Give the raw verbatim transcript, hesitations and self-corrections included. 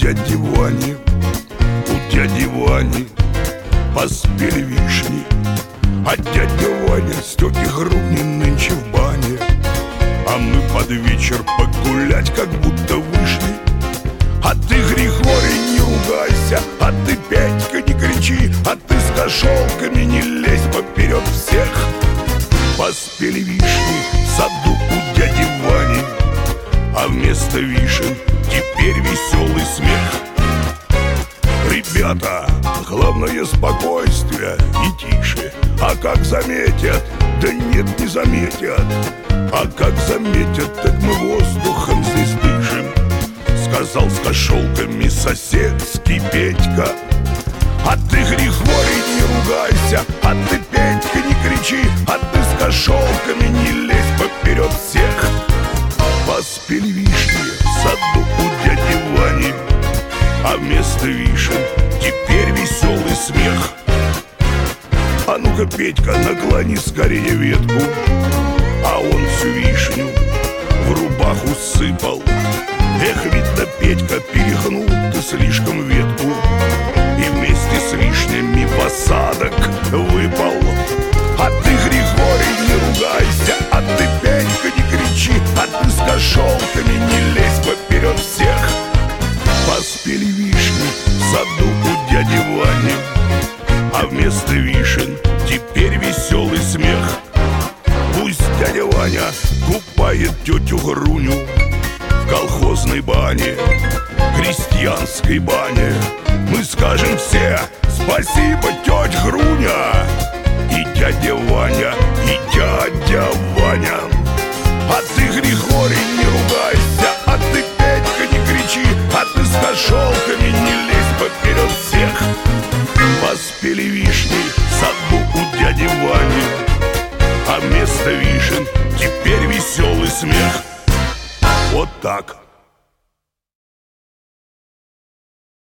дяди Вани, у дяди Вани поспели вишни, а дядя Ваня с тетей Груней нынче в бане. А мы под вечер погулять как будто вышли. А ты, Григорий, не ругайся, а ты, Петька, не кричи, а ты с кошелками не лезь поперед всех. Поспели вишни в саду у дяди Вани, а вместо вишен теперь веселый смех. Ребята, главное спокойствие и тише. А как заметят, да нет, не заметят. А как заметят, так мы воздухом здесь дышим, сказал с кошелками соседский Петька. А ты, Григорий, не ругайся, а ты, Петька, не кричи, а ты с кошелками не лезь поперед всех. Поспели вишни в саду у дяди Вани, а вместо вишен теперь веселый смех. А ну-ка, Петька, наклони скорее ветку. А он всю вишню в рубаху сыпал. Эх, видно, Петька, перегнул ты слишком ветку, и вместе с вишнями в осадок выпал. А ты, Григорий, не ругайся, а ты, Петька, не кричи, а ты с кошелками не лезь поперед всех. Поспели вишни в саду у дяди Вани, а вместо вишен теперь веселый смех. Пусть дядя Ваня купает тетю Груню в колхозной бане, крестьянской бане. Мы скажем все спасибо, тетя Груня, и дядя Ваня, и дядя Ваня. А ты, Григорий, не ругайся, а ты, Петька, не кричи, а ты с кошелками не лезь поперед всех. Поспели вишни в саду у дяди Вани, а вместо вишен теперь веселый смех. Вот так.